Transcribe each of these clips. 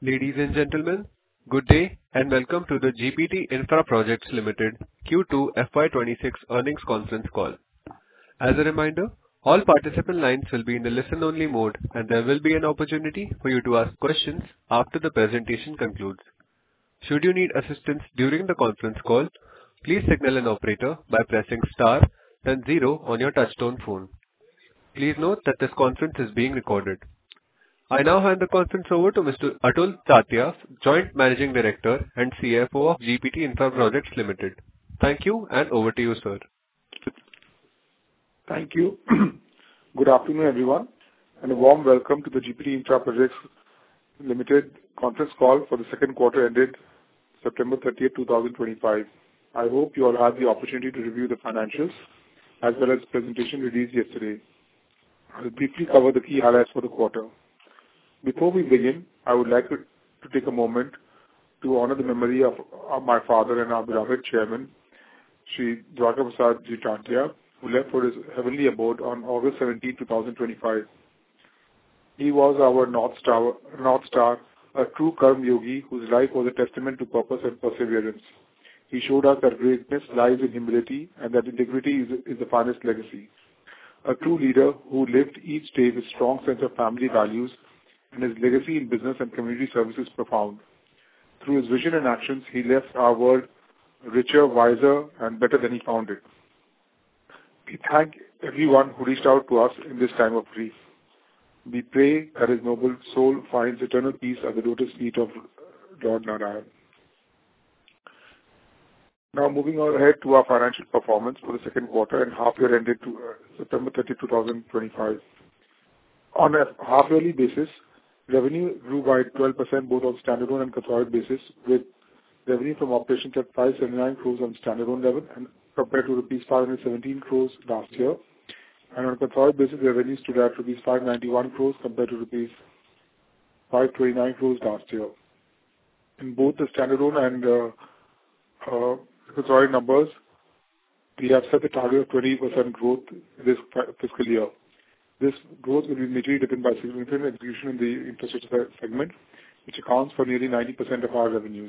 Ladies and gentlemen, good day and welcome to the GPT Infra Projects Limited Q2 FY26 earnings conference call. As a reminder, all participant lines will be in the listen-only mode, and there will be an opportunity for you to ask questions after the presentation concludes. Should you need assistance during the conference call, please signal an operator by pressing star, then zero on your touch-tone phone. Please note that this conference is being recorded. I now hand the conference over to Mr. Atul Tatia, Joint Managing Director and CFO of GPT Infra Projects Limited. Thank you, and over to you, sir. Thank you. Good afternoon, everyone, and a warm welcome to the GPT Infra Projects Limited conference call for the second quarter ended September 30th, 2025. I hope you all had the opportunity to review the financials as well as the presentation released yesterday. I will briefly cover the key highlights for the quarter. Before we begin, I would like to take a moment to honor the memory of my father and our beloved chairman, Shri Dwarka Prasad Ji Tatia, who left for his heavenly abode on August 17, 2025. He was our North Star, a true Karma Yogi whose life was a testament to purpose and perseverance. He showed us that greatness lies in humility and that integrity is the finest legacy. A true leader who lived each day with strong sense of family values, and his legacy in business and community service is profound. Through his vision and actions, he left our world richer, wiser, and better than he found it. We thank everyone who reached out to us in this time of grief. We pray that his noble soul finds eternal peace at the lotus feet of Lord Narayan. Now, moving on ahead to our financial performance for the second quarter and half-year ended to September 30, 2025. On a half-yearly basis, revenue grew by 12% both on standalone and consolidated basis, with revenue from operations at 579 crores on standalone level and compared to rupees 517 crores last year. And on a consolidated basis, revenue stood at rupees 591 crores compared to rupees 529 crores last year. In both the standalone and consolidated numbers, we have set a target of 20% growth this fiscal year. This growth will be majorly driven by significant execution in the infrastructure segment, which accounts for nearly 90% of our revenues.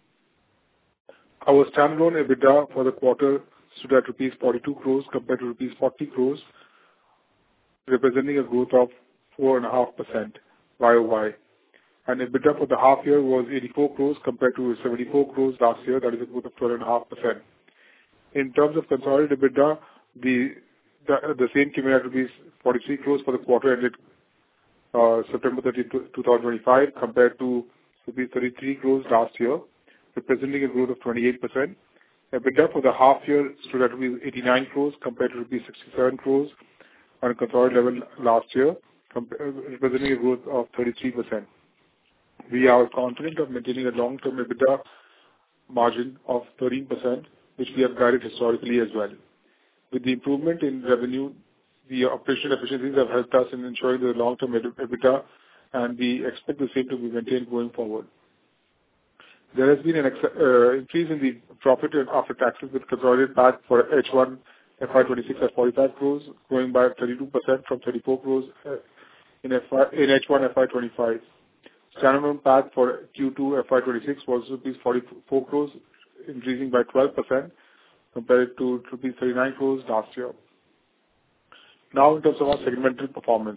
Our standalone EBITDA for the quarter stood at rupees 42 crores compared to rupees 40 crores, representing a growth of 4.5% YOY. And EBITDA for the half year was 84 crores compared to 74 crores last year, that is a growth of 12.5%. In terms of consolidated EBITDA, the same came in at rupees 43 crores for the quarter ended September 30, 2025, compared to rupees 33 crores last year, representing a growth of 28%. EBITDA for the half year stood at rupees 89 crores compared to rupees 67 crores on a consolidated level last year, representing a growth of 33%. We are confident of maintaining a long-term EBITDA margin of 13%, which we have guided historically as well. With the improvement in revenue, the operational efficiencies have helped us in ensuring the long-term EBITDA, and we expect the same to be maintained going forward. There has been an increase in the profit after taxes with consolidated PAT for H1 FY26 at 45 crores, growing by 32% from 34 crores in H1 FY25. Standalone PAT for Q2 FY26 was rupees 44 crores, increasing by 12% compared to rupees 39 crores last year. Now, in terms of our segmental performance,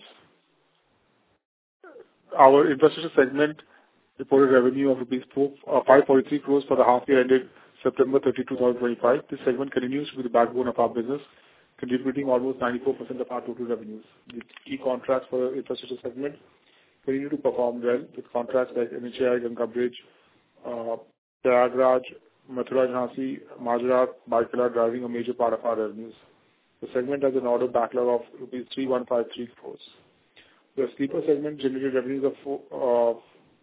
our infrastructure segment reported revenue of rupees 543 crores for the half year ended September 30, 2025. This segment continues to be the backbone of our business, contributing almost 94% of our total revenues. The key contracts for the infrastructure segment continue to perform well, with contracts like NHAI, Ganga Bridge, Prayagraj, Mathura Jhansi, Majrat, Baikala driving a major part of our revenues. The segment has an order backlog of rupees 3153 crores. The sleeper segment generated revenues of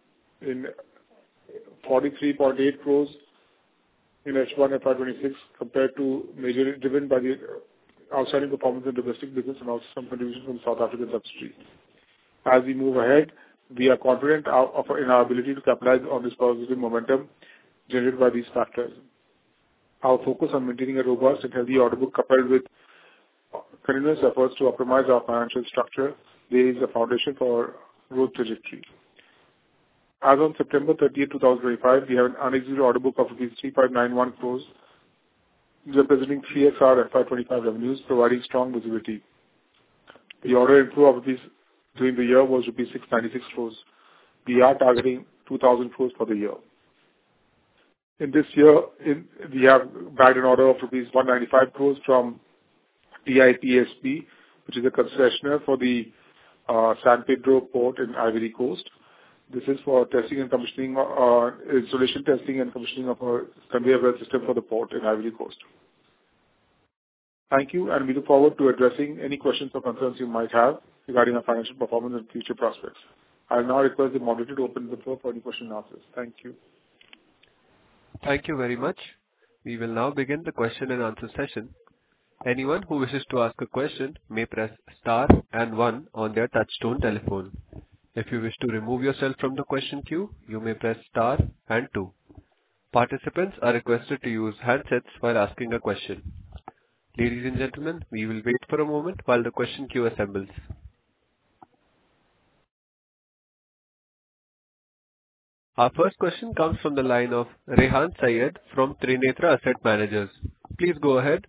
43.8 crores in H1 FY26 compared to majorly driven by the outstanding performance in domestic business and also some contribution from South African subsidiaries. As we move ahead, we are confident in our ability to capitalize on this positive momentum generated by these factors. Our focus on maintaining a robust and healthy order book coupled with continuous efforts to optimize our financial structure lays the foundation for growth trajectory. As on September 30, 2025, we have an unexecuted order book of rupees 3,591 crores, representing 3x our FY25 revenues, providing strong visibility. The order inflow of rupees during the year was rupees 696 crores. We are targeting 2,000 crores for the year. In this year, we have bagged an order of rupees 195 crores from TIPSB, which is a concessionaire for the San Pedro port in Ivory Coast. This is for testing and commissioning, installation testing and commissioning of a conveyor belt system for the port in Ivory Coast. Thank you, and we look forward to addressing any questions or concerns you might have regarding our financial performance and future prospects. I now request the moderator to open the floor for any question and answers. Thank you. Thank you very much. We will now begin the question and answer session. Anyone who wishes to ask a question may press star and 1 on their touchtone telephone. If you wish to remove yourself from the question queue, you may press star and 2. Participants are requested to use handsets while asking a question. Ladies and gentlemen, we will wait for a moment while the question queue assembles. Our first question comes from the line of Rehan Syed from Trinetra Asset Managers. Please go ahead.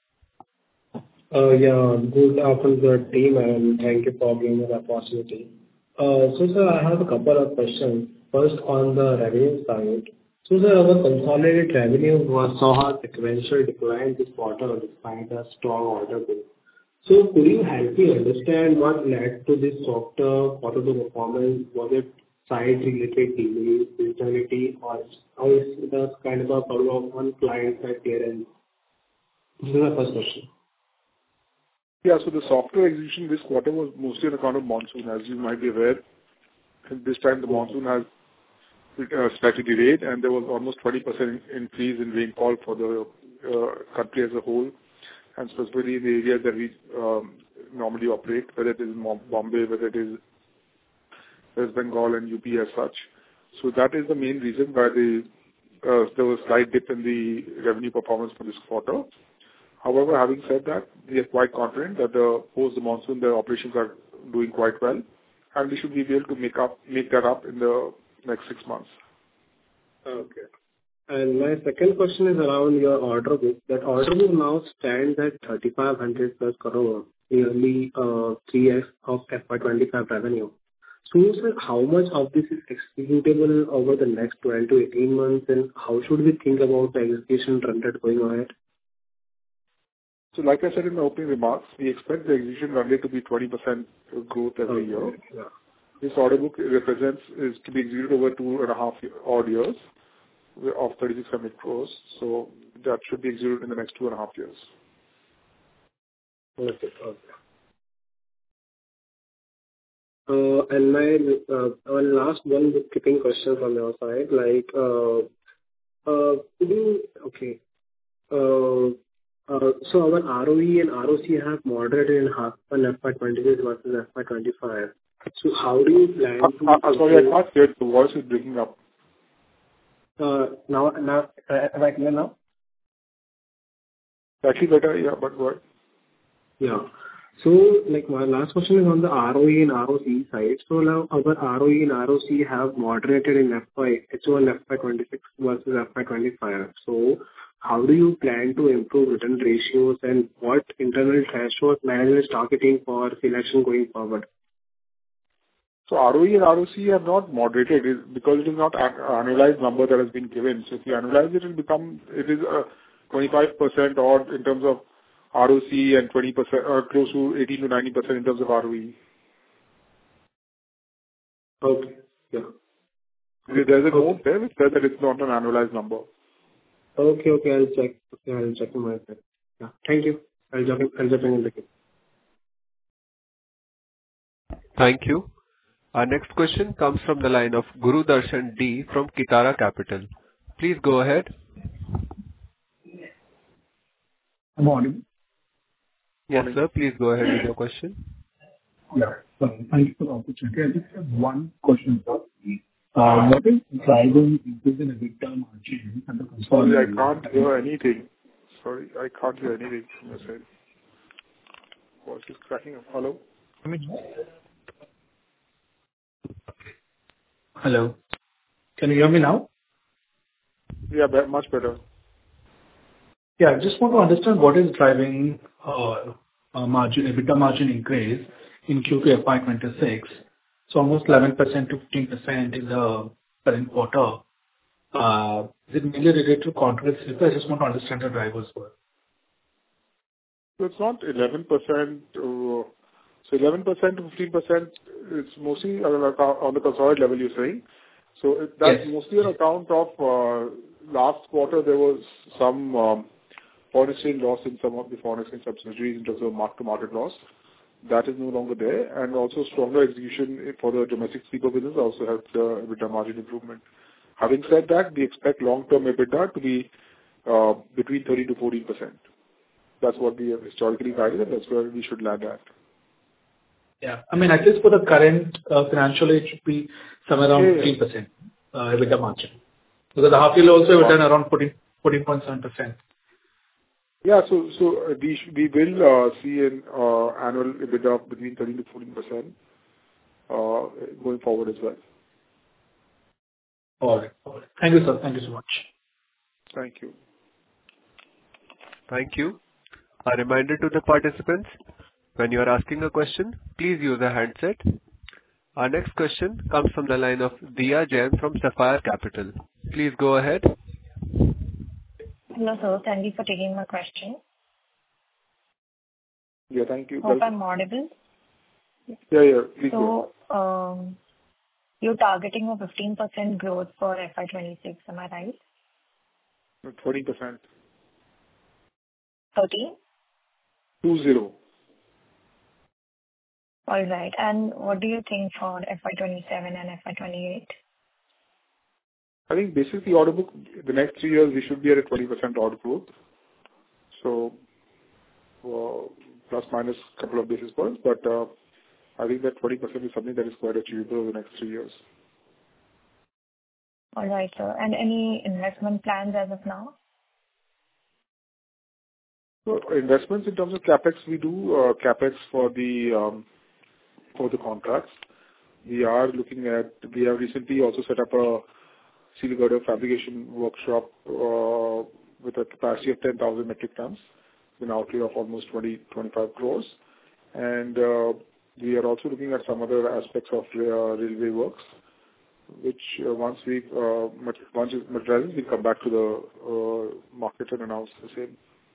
Good afternoon to the team, and thank you for giving me the opportunity. Sir, I have a couple of questions. First, on the revenue side. Sir, our consolidated revenue saw a sequential decline this quarter despite a strong order book. Could you help me understand what led to this softer quarter-to-quarter performance? Was it site-related delays, seasonality, or is it kind of a problem of one client at year-end? This is my first question. Yeah, so the software execution this quarter was mostly on account of monsoon. As you might be aware, this time the monsoon has slightly delayed, and there was almost 20% increase in rainfall for the country as a whole, and specifically in the areas that we normally operate, whether it is in Bombay, whether it is West Bengal and UP as such. So that is the main reason why there was a slight dip in the revenue performance for this quarter. However, having said that, we are quite confident that post the monsoon, the operations are doing quite well, and we should be able to make that up in the next 6 months. Okay. And my second question is around your order book. That order book now stands at 3,500 plus crore, nearly 3x of FY25 revenue. So, sir, how much of this is executable over the next 12 to 18 months, and how should we think about the execution run rate going ahead? So, like I said in the opening remarks, we expect the execution run rate to be 20% growth every year. Yeah. This order book is to be executed over 2.5 odd years of 3,600 crores. So that should be executed in the next 2.5 years. Okay. And my last one bookkeeping question from your side, so our ROE and ROC have moderated in half on FY26 versus FY25. So how do you plan to... Sorry, I can't hear. The voice is breaking up. Now, am I clear now? Actually better, yeah, but what? Yeah. So, my last question is on the ROE and ROC side. So now our ROE and ROC have moderated in H1 FY26 versus FY25. So how do you plan to improve return ratios, and what internal threshold management is targeting for selection going forward? So ROE and ROC have not moderated because it is not an annualized number that has been given. So if you annualize it, it is 25% odd in terms of ROC and 20% or close to 18 to 90% in terms of ROE. Okay. Yeah. There's a note there which says that it's not an annualized number. Okay. I'll check. I'll check in my side. Yeah. Thank you. I'll jump in the queue. Thank you. Our next question comes from the line of Guru Darshan D from Kitara Capital. Please go ahead. I'm audible. Yes, sir. Please go ahead with your question. Yeah. Thank you for the opportunity. I just have one question, sir. What is driving increase in EBITDA margin and the consolidation? Sorry, I can't hear anything. From your side. Voice is cracking up. Hello? Hello? Can you hear me now? Yeah, much better. Yeah, I just want to understand what is driving EBITDA margin increase in Q2 FY 2026. So almost 11% to 15% in the current quarter. Is it mainly related to contract slippage? I just want to understand the drivers for it. So it's not 11%. So 11% to 15% is mostly on the consolidated level, you're saying. So that's mostly on account of last quarter, there was some foreign exchange loss in some of the foreign exchange subsidiaries in terms of mark-to-market loss. That is no longer there. And also stronger execution for the domestic sleeper business also helped the EBITDA margin improvement. Having said that, we expect long-term EBITDA to be between 30 to 14%. That's what we have historically guided, and that's where we should land at. Yeah. I mean, at least for the current financial year, it should be somewhere around 15% EBITDA margin. Because the half year also returned around 14.7%. Yeah. So we will see an annual EBITDA of between 30 to 14% going forward as well. All right. Thank you, sir. Thank you so much. Thank you. Thank you. A reminder to the participants, when you are asking a question, please use a handset. Our next question comes from the line of Diya Jain from Sapphire Capital. Please go ahead. Hello, sir. Thank you for taking my question. Yeah, thank you. Hope I'm audible. Yeah. Please go. So, you're targeting a 15% growth for FY 26, am I right? 20%. 13? 20. All right. And what do you think for FY 27 and FY 28? I think basically order book, the next 3 years, we should be at a 20% order growth. So, plus minus a couple of basis points. But I think that 20% is something that is quite achievable over the next 3 years. All right, sir. And any investment plans as of now? So investments in terms of capex, we do capex for the contracts. We have recently also set up a steel girder fabrication workshop with a capacity of 10,000 metric tons, with an outlay of almost 20-25 crores. And we are also looking at some other aspects of railway works, which once it materializes, we'll come back to the market and announce the same.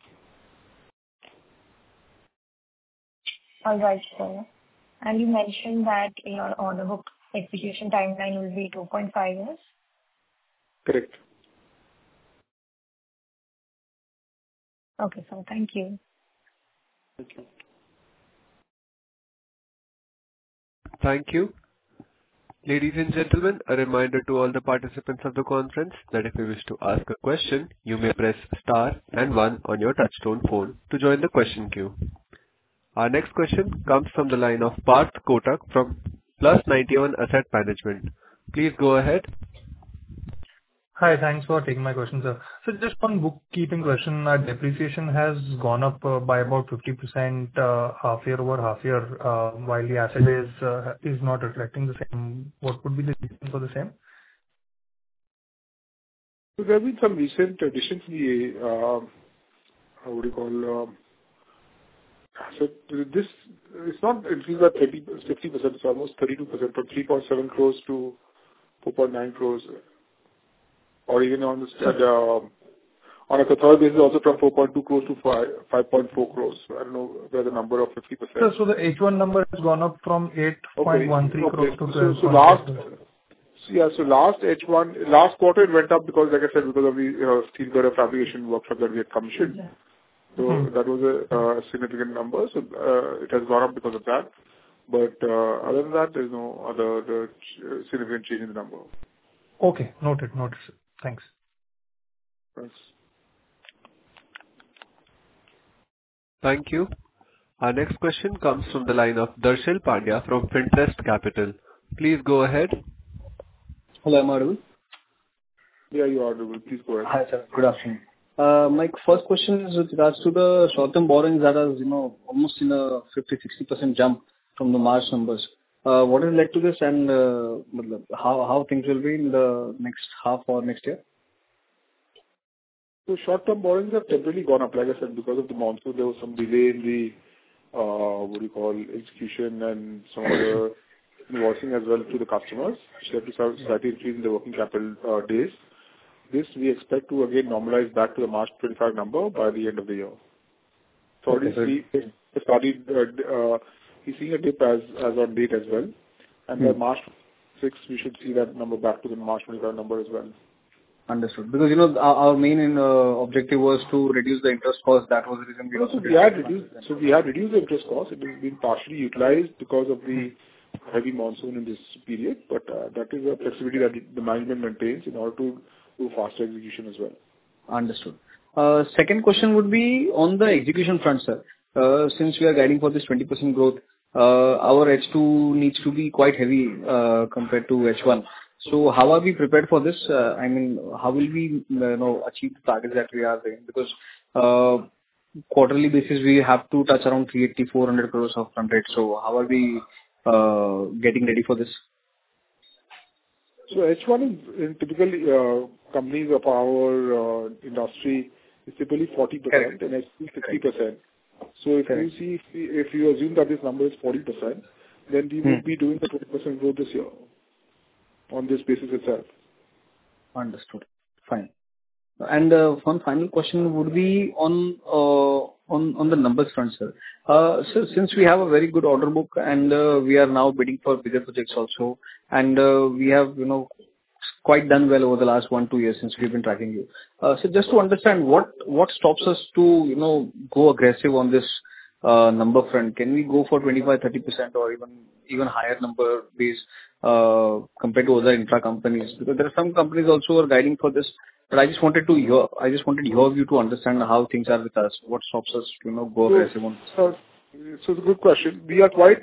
All right, sir. And you mentioned that your order book execution timeline will be 2.5 years? Correct. Okay, sir. Thank you. Thank you. Thank you. Ladies and gentlemen, a reminder to all the participants of the conference that if you wish to ask a question, you may press star and 1 on your touchtone phone to join the question queue. Our next question comes from the line of Parth Kotak from Plus 91 Asset Management. Please go ahead. Hi, thanks for taking my question, sir. So just one bookkeeping question. Our depreciation has gone up by about 50% half year over half year, while the asset is not reflecting the same. What would be the reason for the same? So there have been some recent additions to the, so this, it's not increased by 50%, it's almost 32%, from 3.7 crores to 4.9 crores. Or even on a consolidated basis, also from 4.2 crores to 5.4 crores. I don't know where the number of 50%. So the H1 number has gone up from 8.13 crores to 12.6 crores. So last quarter it went up because, like I said, because of the steel girder fabrication workshop that we had commissioned. So that was a significant number. So it has gone up because of that. But other than that, there's no other significant change in the number. Okay, noted. Thanks. Thanks. Thank you. Our next question comes from the line of Darshil Pandya from Fintrust Capital. Please go ahead. Hello, am I audible? Yeah, you are audible. Please go ahead. Hi, sir. Good afternoon. My first question is with regards to the short-term borrowings that has, almost in a 50-60% jump from the March numbers. What has led to this, and how things will be in the next half or next year? So short-term borrowings have temporarily gone up, like I said, because of the monsoon. There was some delay in the execution and some other invoicing as well to the customers, which led to slightly increase in the working capital days. This we expect to again normalize back to the March 25 number by the end of the year. So already we're seeing a dip as on date as well, and by March 6 we should see that number back to the March 25 number as well. Understood. Because our main objective was to reduce the interest cost. That was the reason we also we had reduced the interest cost. It has been partially utilized because of the heavy monsoon in this period, but that is a flexibility that the management maintains in order to do faster execution as well. Understood. Second question would be on the execution front, sir. Since we are guiding for this 20% growth, our H2 needs to be quite heavy compared to H1. So how are we prepared for this? I mean, how will we achieve the targets that we are doing? Because quarterly basis, we have to touch around 380-400 crores of run rate. So how are we getting ready for this? So H1 in typically companies of our industry is typically 40% and H2 60%. So if you assume that this number is 40%, then we will be doing the 20% growth this year on this basis itself. Understood. Fine. And one final question would be on the numbers front, sir. So since we have a very good order book and we are now bidding for bigger projects also, and we have quite done well over the last 1-2 years since we've been tracking you. So just to understand what stops us to go aggressive on this number front? Can we go for 25-30% or even higher number base compared to other infra companies? Because there are some companies also who are guiding for this. But I just wanted your view to understand how things are with us. What stops us to go aggressive on this? So it's a good question. We are quite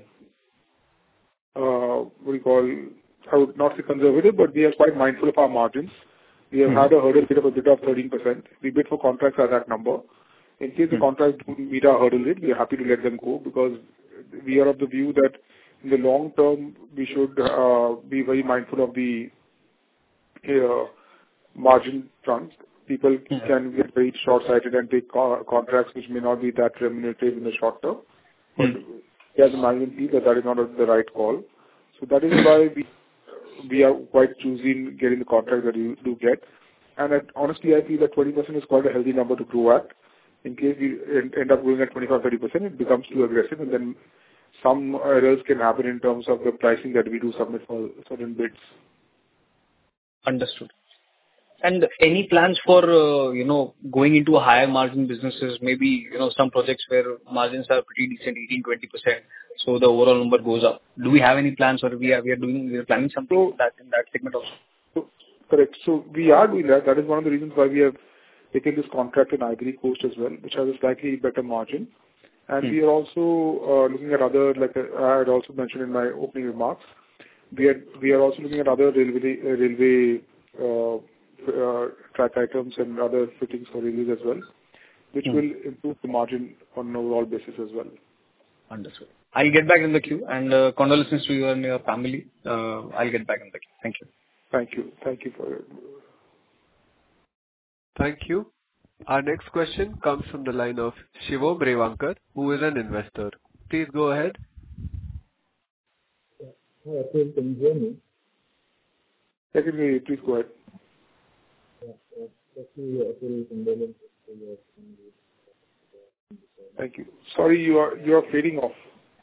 I would not say conservative, but we are quite mindful of our margins. We have had a hurdle rate of a bit of 13%. We bid for contracts at that number. In case the contracts don't meet our hurdle rate, we are happy to let them go because we are of the view that in the long term, we should be very mindful of the margin front. People can get very short-sighted and take contracts which may not be that remunerative in the short term. But as a management feel that is not the right call. So that is why we are quite choosy in getting the contract that you do get. And honestly, I feel that 20% is quite a healthy number to grow at. In case we end up going at 25-30%, it becomes too aggressive, and then some errors can happen in terms of the pricing that we do submit for certain bids. Understood. And any plans for going into a higher margin businesses? Maybe some projects where margins are pretty decent, 18-20%. So the overall number goes up. Do we have any plans, or we are planning something in that segment also? So, correct. So we are doing that. That is one of the reasons why we have taken this contract in Ivory Coast as well, which has a slightly better margin. And we are also looking at other, like I had also mentioned in my opening remarks, we are also looking at other railway track items and other fittings for railways as well, which will improve the margin on an overall basis as well. Understood. I'll get back in the queue, and condolences to you and your family. I'll get back in the queue. Thank you. Thank you. Thank you for it. Thank you. Our next question comes from the line of Shivom Revankar, who is an investor. Please go ahead. Hi, Atul, can you hear me? I can hear you. Please go ahead. Thank you. Sorry, you are fading off.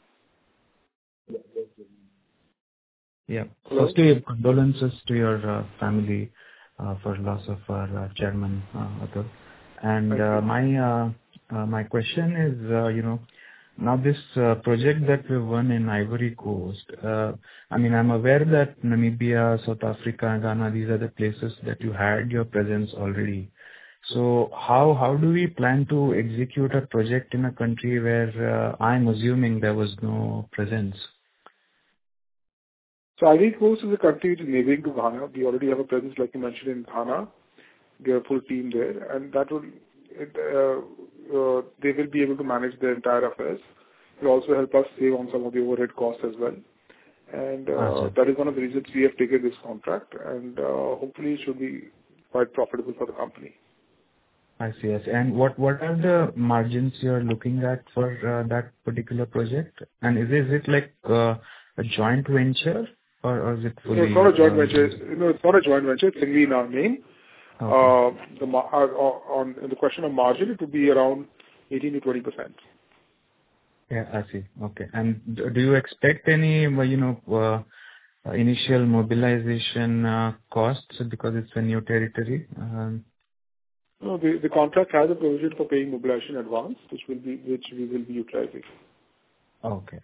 Yeah. Firstly, condolences to your family for loss of our chairman, Atul. And my question is, now this project that we won in Ivory Coast, I mean, I'm aware that Namibia, South Africa, Ghana, these are the places that you had your presence already. So how do we plan to execute a project in a country where I'm assuming there was no presence? So Ivory Coast is a country which is neighboring to Ghana. We already have a presence, like you mentioned, in Ghana. We have a full team there, and that will they will be able to manage their entire affairs. It will also help us save on some of the overhead costs as well. And Sure. that is one of the reasons we have taken this contract, and hopefully it should be quite profitable for the company. I see. I see. And what are the margins you're looking at for that particular project? And is it like a joint venture or is it fully? No, it's not a joint venture. No, it's not a joint venture. It's simply in our name. Okay. On the question of margin, it would be around 18 to 20%. Yeah, I see. Okay. And do you expect any, initial mobilization costs because it's a new territory? No, the contract has a provision for paying mobilization advance, which we will be utilizing. Okay.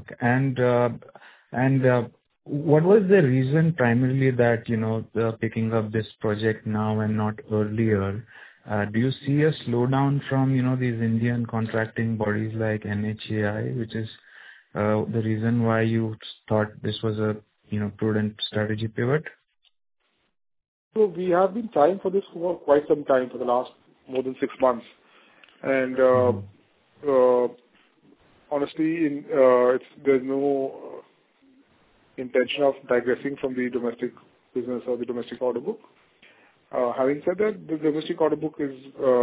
And what was the reason primarily that, picking up this project now and not earlier? Do you see a slowdown from, these Indian contracting bodies like NHAI, which is the reason why you thought this was a, prudent strategy pivot? So we have been trying for this for quite some time, for the last more than 6 months. And honestly, there's no intention of digressing from the domestic business or the domestic order book. Having said that, the domestic order book is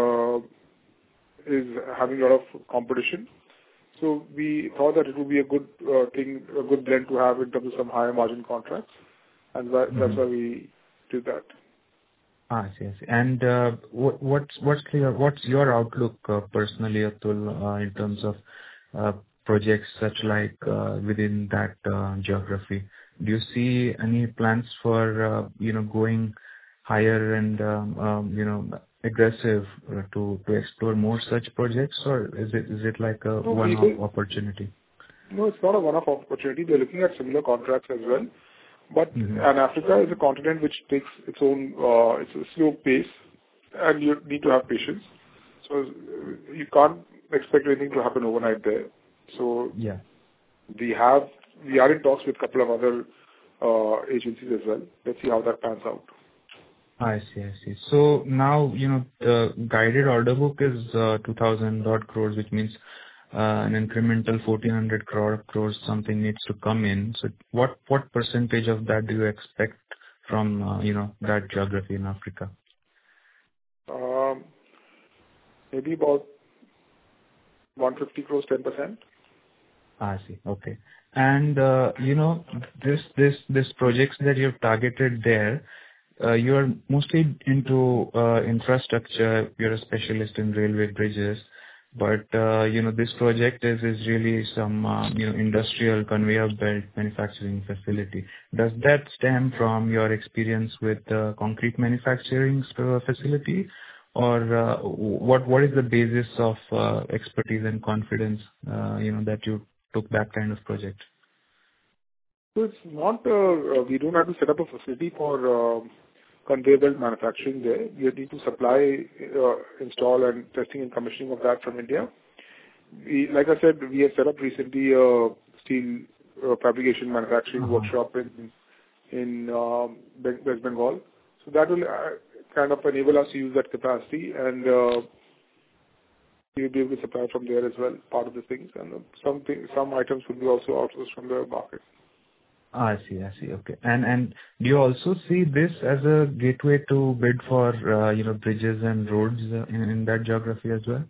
having a lot of competition. So we thought that it would be a good thing, a good blend to have in terms of some higher margin contracts, and that's why we did that. I see. And what's your outlook personally, Atul, in terms of projects such like within that geography? Do you see any plans for going higher and aggressive to explore more such projects, or is it like a one-off opportunity? No, it's not a one-off opportunity. They're looking at similar contracts as well. But and Africa is a continent which takes its own it's a slow pace, and you need to have patience. So you can't expect anything to happen overnight there. So yeah, we are in talks with a couple of other agencies as well. Let's see how that pans out. I see. So now, the guided order book is 2,000 odd crores, which means an incremental 1,400 crores something needs to come in. So what percentage of that do you expect from, that geography in Africa? Maybe about 150 crores, 10%. I see. Okay. And, this projects that you've targeted there, you are mostly into infrastructure. You're a specialist in railway bridges, but this project is really some industrial conveyor belt manufacturing facility. Does that stem from your experience with concrete manufacturing facility, or what is the basis of expertise and confidence that you took that kind of project? So it's not we don't have to set up a facility for conveyor belt manufacturing there. You need to supply, install and testing and commissioning of that from India. Like I said, we have set up recently a steel fabrication manufacturing workshop in West Bengal. So that will kind of enable us to use that capacity, and we will be able to supply from there as well, part of the things. And some items will be also outsourced from the market. I see. Okay. And do you also see this as a gateway to bid for, bridges and roads in that geography as well?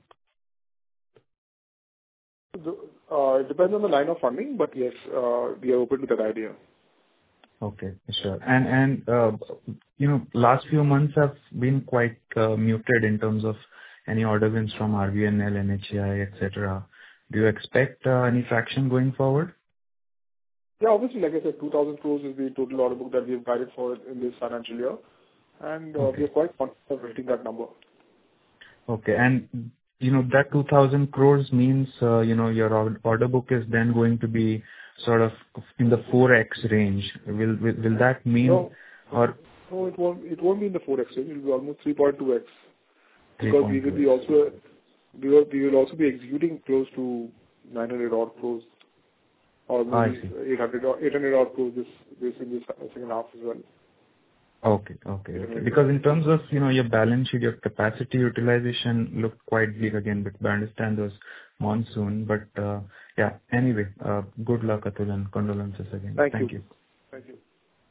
It depends on the line of funding, but yes, we are open to that idea. Okay, sure. And last few months have been quite muted in terms of any order wins from RVNL, NHAI, etc. Do you expect any traction going forward? Yeah, obviously, like I said, 2,000 crores is the total order book that we have guided for in this financial year, and we are quite confident of hitting that number. Okay, and that 2,000 crores means your order book is then going to be sort of in the 4x range. Will that mean? No, it won't be in the 4x range. It will be almost 3.2x, because we will also be executing close to 900 odd crores. Or maybe 800 odd crores this in this second half as well. Okay. Because in terms of your balance sheet, your capacity utilization looked quite big again, but I understand those monsoon. But yeah, anyway, good luck, Atul, and condolences again. Thank Thank you. you. Thank you.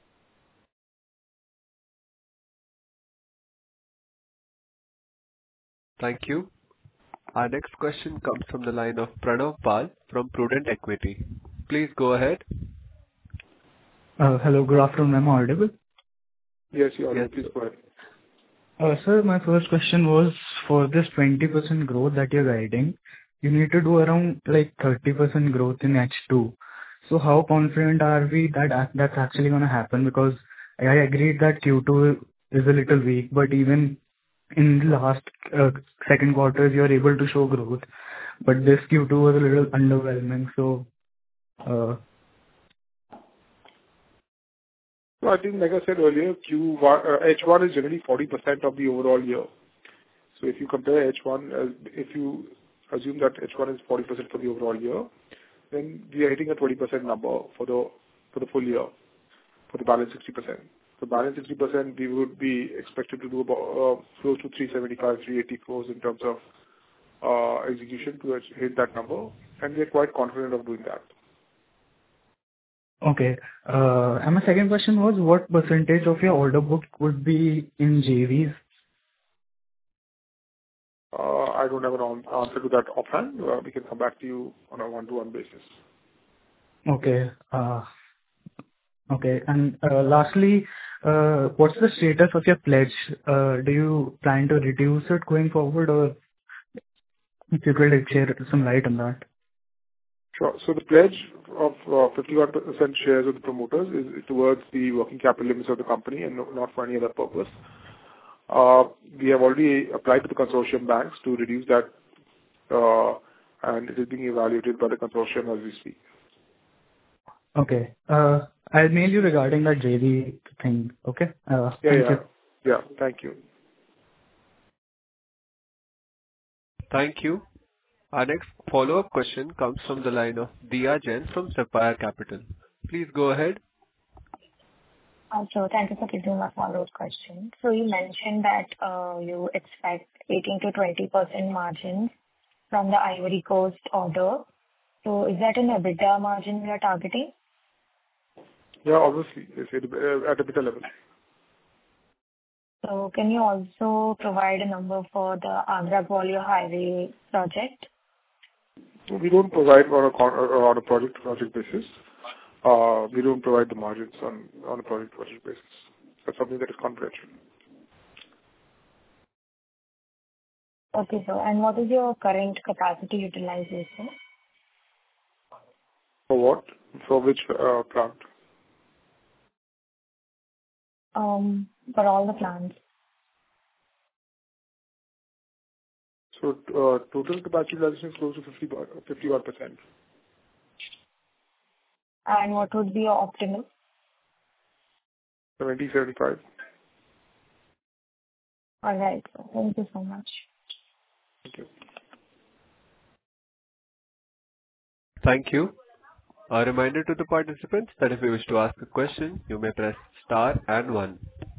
Thank you. Our next question comes from the line of Pranav Pal from Prudent Equity. Please go ahead. Hello, good afternoon. Am I audible? Yes, you are. Yes, Please go ahead. Sir, my first question was for this 20% growth that you're guiding, you need to do around like 30% growth in H2. So how confident are we that that's actually going to happen? Because I agreed that Q2 is a little weak, but even in the last second quarters, you're able to show growth. But this Q2 was a little underwhelming. So, So I think, like I said earlier, H1 is generally 40% of the overall year. So if you compare H1, if you assume that H1 is 40% for the overall year, then we are hitting a 20% number for the full year, for the balance 60%. So balance 60%, we would be expected to do about close to 375, 380 crores in terms of execution to hit that number, and we are quite confident of doing that. okay. And my second question was, what percentage of your order book would be in JVs? I don't have an answer to that offhand. We can come back to you on a one-to-one basis. Okay. Okay. And lastly, what's the status of your pledge? Do you plan to reduce it going forward, or if you could share some light on that? Sure. So the pledge of 51% shares of the promoters is towards the working capital limits of the company and not for any other purpose. We have already applied to the consortium banks to reduce that, and it is being evaluated by the consortium as we speak. Okay. I'll mail you regarding that JV thing. Okay? Thank you. Yeah. Thank you. Thank you. Our next follow-up question comes from the line of Diya Jain from Sapphire Capital. Please go ahead. So thank you for giving my follow-up question. So you mentioned that you expect 18 to 20% margins from the Ivory Coast order. So is that an EBITDA margin we are targeting? Yeah, obviously. It's at EBITDA level. So can you also provide a number for the Agra-Gwalior highway project? We don't provide on a project basis. We don't provide the margins on a project basis. That's something that is confidential. Okay, sir. And what is your current capacity utilization? For what? For which plant? For all the plants. So total capacity utilization is close to 51%. And what would be your optimal? 70-75. All right. Thank you so much. Thank you. Thank you. A reminder to the participants that if you wish to ask a question, you may press star and 1.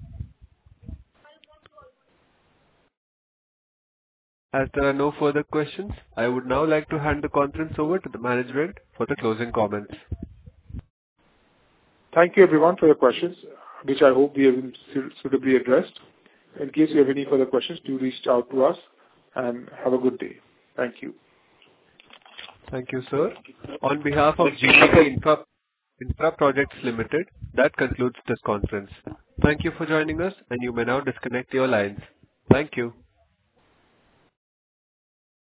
As there are no further questions, I would now like to hand the conference over to the management for the closing comments. Thank you everyone for your questions, which I hope we have been suitably addressed. In case you have any further questions, do reach out to us, and have a good day. Thank you. Thank you, sir. On behalf of GPT Infra Projects Limited, that concludes this conference. Thank you for joining us, and you may now disconnect your lines. Thank you.